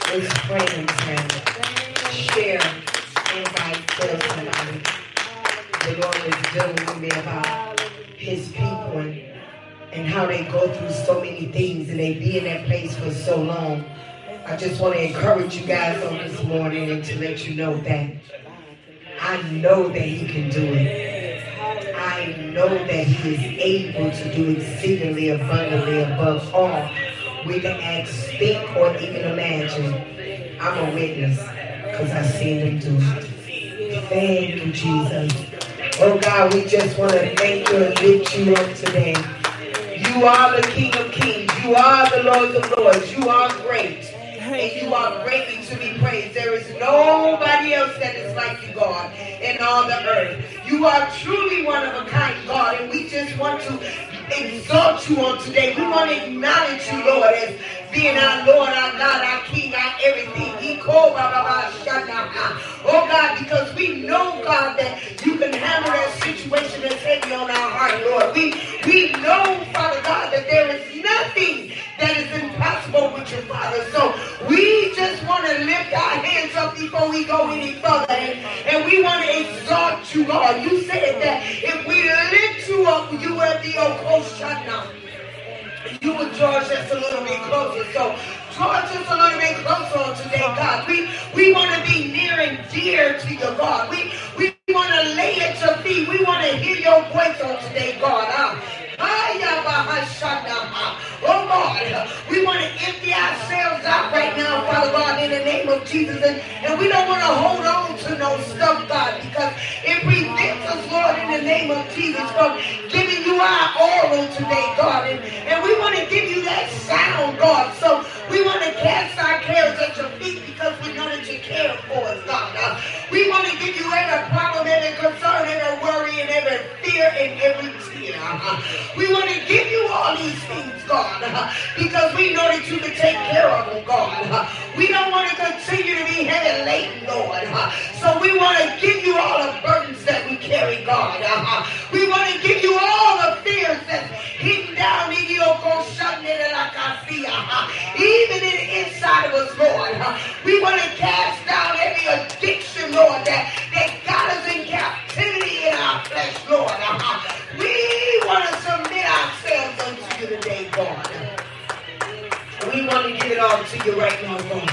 It's friends and share, invite, tell somebody. The Lord is dealing with me about his people and how they go through so many things and they be in that place for so long. I just want to encourage you guys on this morning and to let you know that I know that he can do it. I know that he is able to do exceedingly abundantly above all we can ask, think, or even imagine. I'm a witness because I've seen him do it. Thank you, Jesus. Oh God, we just want to thank you and lift you up today. You are the King of Kings. You are the Lord of Lords. You are great. And you are greatly to be praised. There is nobody else that is like you, God, in all the earth. You are truly one of a kind, God, and we just want to exalt you on today. We want to acknowledge you, Lord, as being our Lord, our God, our King, our everything. Oh God, because we know, God, that you can handle that situation that's heavy on our heart, Lord. We know, Father God, that there is nothing that is impossible with your Father. So we just want to lift our hands up before we go any further. And we want to exalt you, God. You said that if we lift you up, you will be Okoshana. You would draw us just a little bit closer. So draw us just a little bit closer on today, God. We want to be near and dear to you, God. We want to lay at your feet. We want to hear your voice on today, God. Oh God, we want to empty ourselves out right now, Father God, in the name of Jesus. And we don't want to hold on to no stuff, God, because it prevents us, Lord, in the name of Jesus, from giving you our oral today, God. And we want to give you that sound, God. So we want to cast our cares at your feet because we know that you care for us, God. We want to give you every problem, every concern, every worry, and every fear, and every tear. We want to give you all these things, God, because we know that you can take care of them, God. We don't want to continue to be heavy laden, Lord. So we want to give you all the burdens that we carry, God. We want to give you all the fears that's hidden down in your even in the inside of us, Lord. We want to cast down every addiction, Lord, that got us in captivity in our flesh, Lord. We want to submit ourselves unto you today, God. We want to give it all to you right now, God.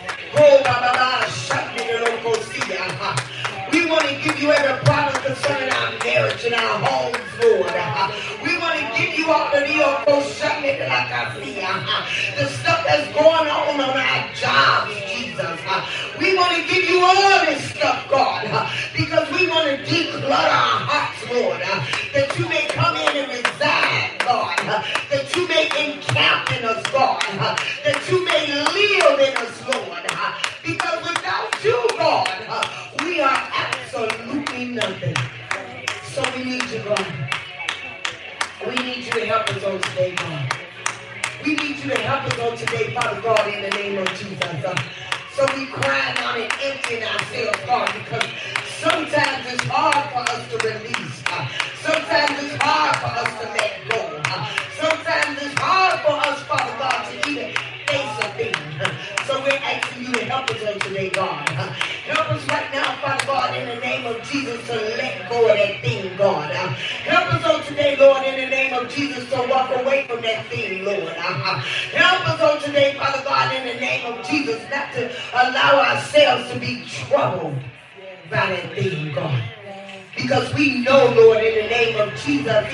We want to give you every problem concerning our marriage and our homes, Lord. We want to give you all the stuff that's going on our jobs, Jesus. We want to give you all this stuff, God, because we want to declutter our hearts, Lord, that you may come in and reside, God, that you may encamp in us, God, that you may live in us, Lord, because without you, God, we are absolutely nothing. So we need you, God. We need you to help us on today, God. We need you to help us on today, Father God, in the name of Jesus. So we crying out and emptying ourselves, God, because sometimes it's hard for us to release. Sometimes it's hard for us to let go. Sometimes it's hard for us, Father God, to even face a thing. So we're asking you to help us on today, God. Help us right now, Father God, in the name of Jesus, to let go of that thing, God. Help us on today, Lord, in the name of Jesus, to walk away from that thing, Lord. Help us on today, Father God, in the name of Jesus, not to allow ourselves to be troubled by that thing, God. Because we know, Lord, in the name of Jesus, that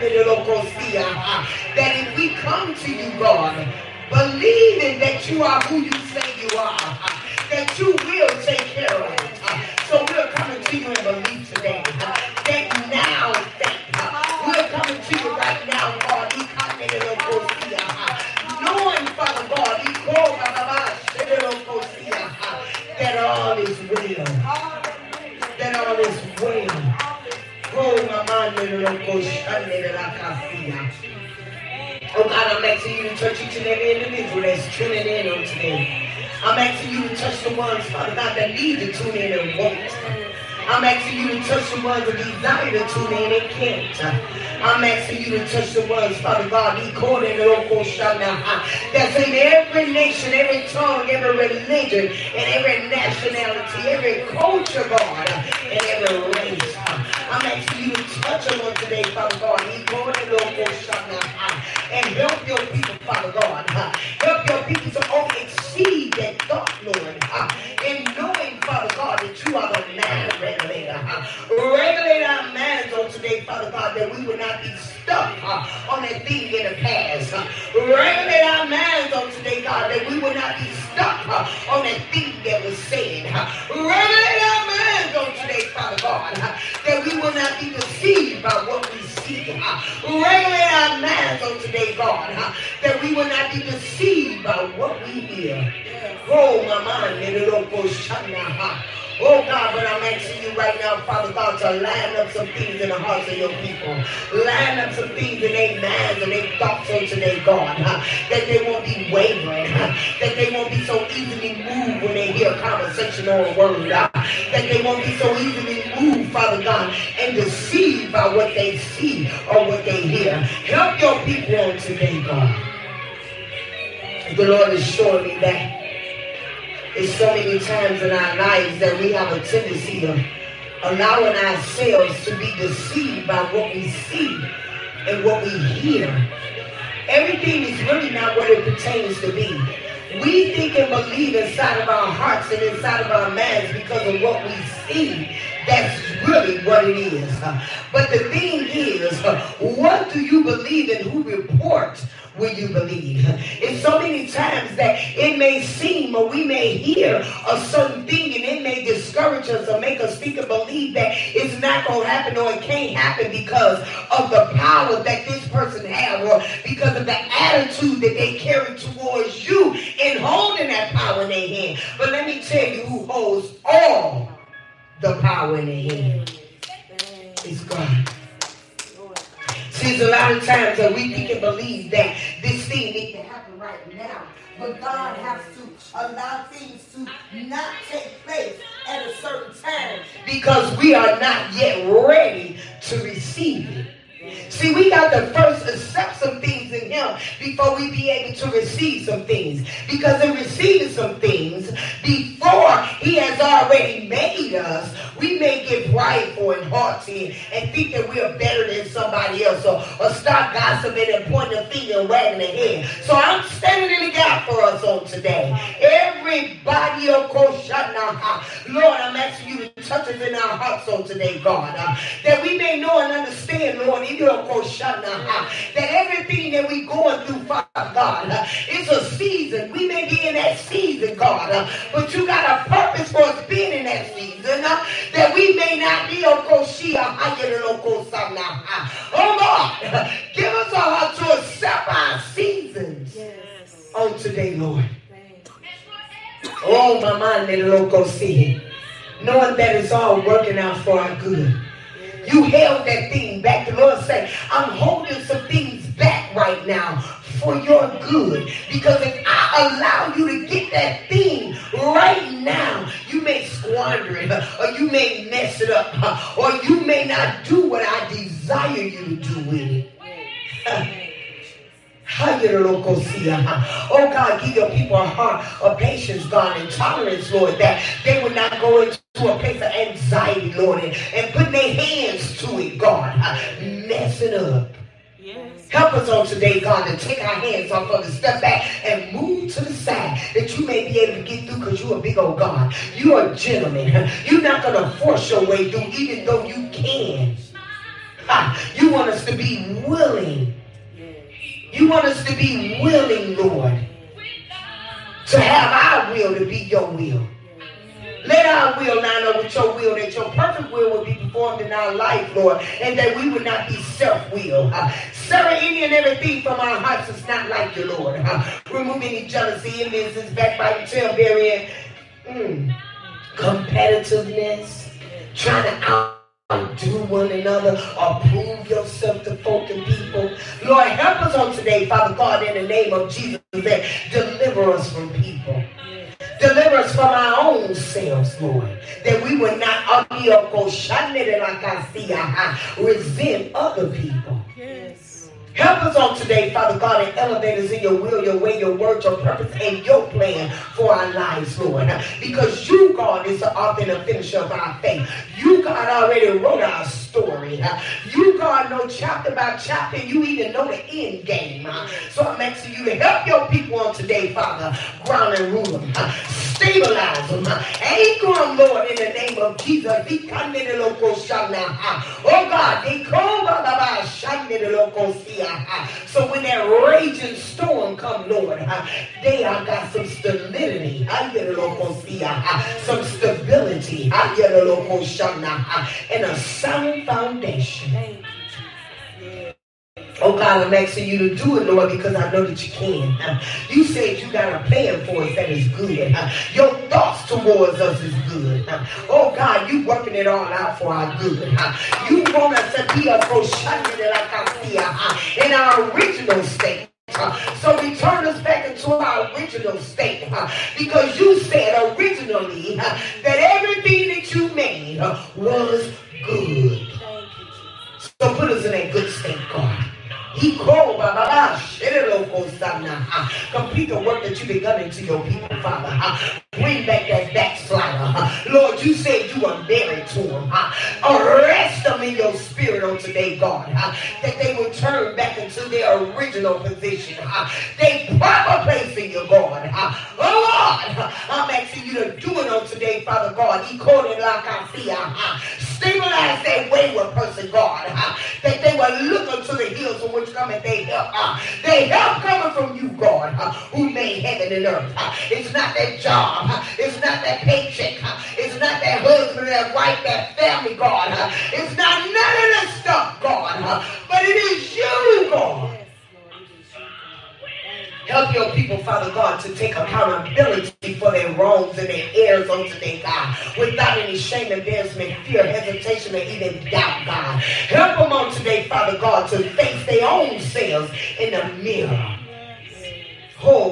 if we come to you, God, believing that you are who you say you are, that you will take care of it. So we're coming to you in belief today. That now, we're coming to you right now, God. Knowing, Father God, that all is well. That all is well. Oh God, I'm asking you to touch each and every individual that's tuning in on today. I'm asking you to touch the ones, Father God, that need to tune in and won't. I'm asking you to touch the ones that desire to tune in and can't. I'm asking you to touch the ones, Father God, that's in every every nation, every tongue, every religion, and every nationality, every culture, God, and every race. I'm asking you to touch them on today, Father God. And help your people, Father God. Help your people to exceed that thought, Lord. In knowing, Father God, that you are the mind regulator. Regulate our minds on today, Father God, that we will not be stuck on that thing in the past. Regulate our minds on today, God, that we will not be stuck on that thing that was said. Regulate our minds on today, Father God, that we will not be deceived by what we see. Regulate our minds on today, God, that we will not be deceived by what we hear. Oh, my mind, oh God, but I'm asking you right now, Father God, to line up some things in the hearts of your people. Line up some things in their minds and their thoughts on today, God, that they won't be wavering, that they won't be so easily moved when they hear a conversation or a word, that they won't be so easily moved, Father God, and deceived by what they see or what they hear. Help your people on today, God. The Lord is showing me that there's so many times in our lives that we have a tendency of allowing ourselves to be deceived by what we see and what we hear. Everything is really not what it pertains to be. We think and believe inside of our hearts and inside of our minds because of what we see. That's really what it is. But the thing is, what do you believe and who reports will you believe? It's so many times that it may seem or we may hear a certain thing and it may discourage us or make us think and believe that it's not going to happen or it can't happen because of the power that this person has or because of the attitude that they carry towards you in holding that power in their hand. But let me tell you who holds all the power in their hand. It's God. See, there's a lot of times that we think and believe that this thing needs to happen right now. But God has to allow things to not take place at a certain time because we are not yet ready to receive it. See, we got to first accept some things in Him before we be able to receive some things. Because in receiving some things, before He has already made us, we may get prideful and haughty and think that we are better than somebody else or start gossiping and pointing a finger and wagging a head. So I'm standing in the gap for us on today. Everybody, of course, Lord, I'm asking you to touch us in our hearts on today, God, that we may know and understand, Lord, that everything that we're going through, Father God, it's a season. We may be in that season, God, but you got a purpose for us being in that season, that we may not be oh God, give us a heart to accept our seasons on today, Lord. Oh, my mind, knowing that it's all working out for our good. You held that thing back. The Lord said, I'm holding some things back right now for your good. Because if I allow you to get that thing right now, you may squander it, or you may mess it up, or you may not do what I desire you to do with it. Oh God, give your people a heart of patience, God, and tolerance, Lord, that they would not go into a place of anxiety, Lord, and put their hands to it, God, messing up. Yes. Help us on today, God, to take our hands off of it, step back and move to the side that you may be able to get through because you're a big old God. You're a gentleman. You're not going to force your way through even though you can. You want us to be willing. You want us to be willing, Lord, to have our will to be your will. Let our will line up with your will, that your perfect will will be performed in our life, Lord, and that we would not be self-willed. Sever any and everything from our hearts that's not like you, Lord. Remove any jealousy, envy, backbiting, tailbearing, competitiveness, trying to outdo one another or prove yourself to folk and people. Lord, help us on today, Father God, in the name of Jesus, that deliver us from people. Deliver us from our own selves, Lord, that we would not resent other people. Yes. Help us on today, Father God, and elevate us in your will, your way, your word, your purpose, and your plan for our lives, Lord. Because you, God, is the author and the finisher of our faith. You, God, already wrote our story. You, God, know chapter by chapter. You even know the end game. So I'm asking you to help your people on today, Father. Ground and rule them. Stabilize them. Anchor them, Lord, in the name of Jesus. Oh, God, they call so when that raging storm come, Lord, they have got some stability. Some stability. And a sound foundation. Oh God, I'm asking you to do it, Lord, because I know that you can. You said you got a plan for us that is good. Your thoughts towards us is good. Oh God, you working it all out for our good. You want us to be a in our original state. So return us back into our original state. Because you said originally that everything that you made was good. So put us in a good state, God. He called complete the work that you begun into your people, Father. Bring back that backslider. Lord, you said you were married to him. Arrest them in your spirit on today, God. That they will turn back into their original position. They proper place in you, God. Oh Lord, I'm asking you to do it on today, Father God. He called it like I see. Stabilize that wayward person, God. That they will look unto the hills from which cometh they help. They help coming from you, God, who made heaven and earth. It's not that job. It's not that paycheck. It's not that husband, that wife, that family, God. It's not none of that stuff, God. But it is you, God. Help your people, Father God, to take accountability for their wrongs and their errors on today, God, without any shame, embarrassment, fear, hesitation, or even doubt, God. Help them on today, Father God, to face their own selves in the mirror. Oh,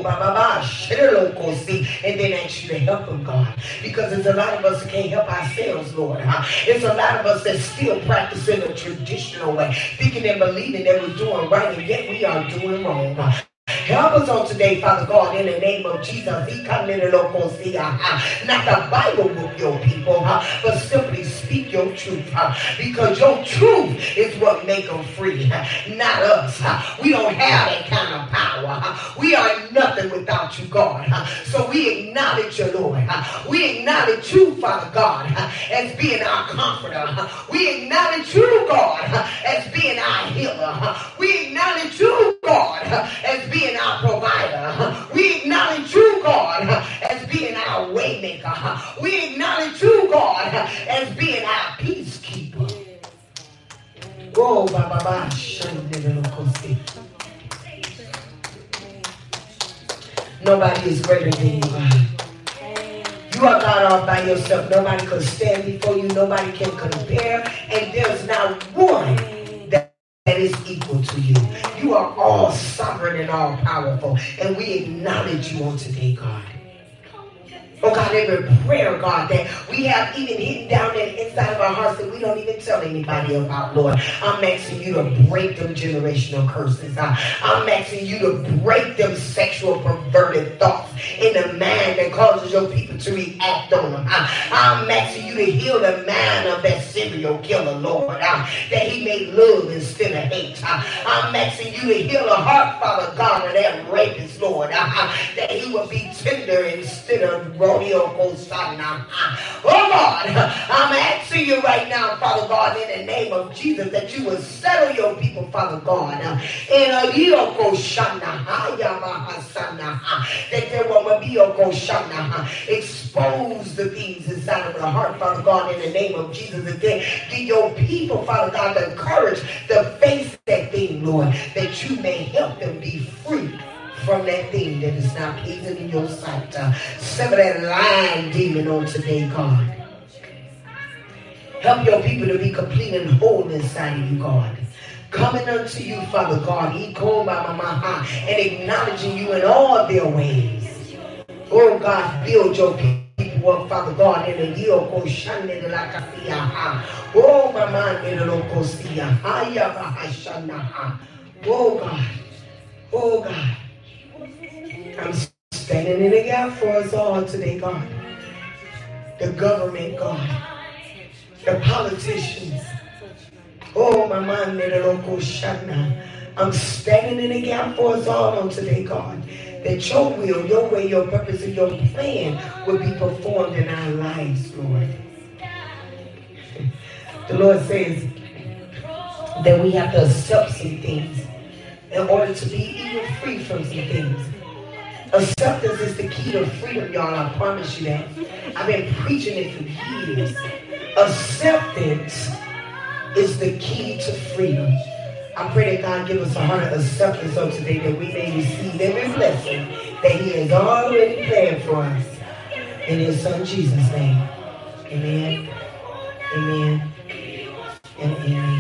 and then ask you to help them, God. Because there's a lot of us that can't help ourselves, Lord. There's a lot of us that still practicing the traditional way, thinking and believing that we're doing right, and yet we are doing wrong. Help us on today, Father God, in the name of Jesus. Not the Bible book, your people, but simply speak your truth. Because your truth is what makes them free, not us. We don't have that kind of power. We are nothing without you, God. So we acknowledge you, Lord. We acknowledge you, Father God, as being our comforter. We acknowledge you, God, as being our healer. We acknowledge you, God, as being our provider. We acknowledge you, God, as being our waymaker. We acknowledge you, God, as being our peacekeeper. Oh, Baba, nobody is greater than you, God. You are God all by yourself. Nobody can stand before you. Nobody can compare. And there's not one that is equal to you. You are all sovereign and all powerful. And we acknowledge you on today, God. Oh God, every prayer, God, that we have even hidden down there inside of our hearts that we don't even tell anybody about, Lord. I'm asking you to break them generational curses. I'm asking you to break them sexual perverted thoughts in the mind that causes your people to react on them. I'm asking you to heal the mind of that serial killer, Lord, that he may love instead of hate. I'm asking you to heal the heart, Father God, of that rapist, Lord, that he will be tender instead of rodeo. Oh Lord, I'm asking you right now, Father God, in the name of Jesus, that you will settle your people, Father God, in a that there will be a expose the things inside of the heart, Father God, in the name of Jesus, and then give your people, Father God, the courage to face that thing, Lord, that you may help them be free from that thing that is not pleasing in your sight. Sever that lying demon on today, God. Help your people to be complete and whole inside of you, God. Coming unto you, Father God, and acknowledging you in all their ways. Oh God, build your people up, Father God, in the year of Koshande de la Casia. Oh, my man, in the Locosia. Oh God. Oh God. I'm standing in the gap for us all today, God. The government, God. The politicians. Oh, my man, I'm standing in the gap for us all on today, God. That your will, your way, your purpose, and your plan will be performed in our lives, Lord. The Lord says that we have to accept some things in order to be even free from some things. Acceptance is the key to freedom, y'all. I promise you that. I've been preaching it for years. Acceptance is the key to freedom. I pray that God give us a heart of acceptance on today, that we may receive every blessing that He has already planned for us. In His Son Jesus' name. Amen. Amen. And amen.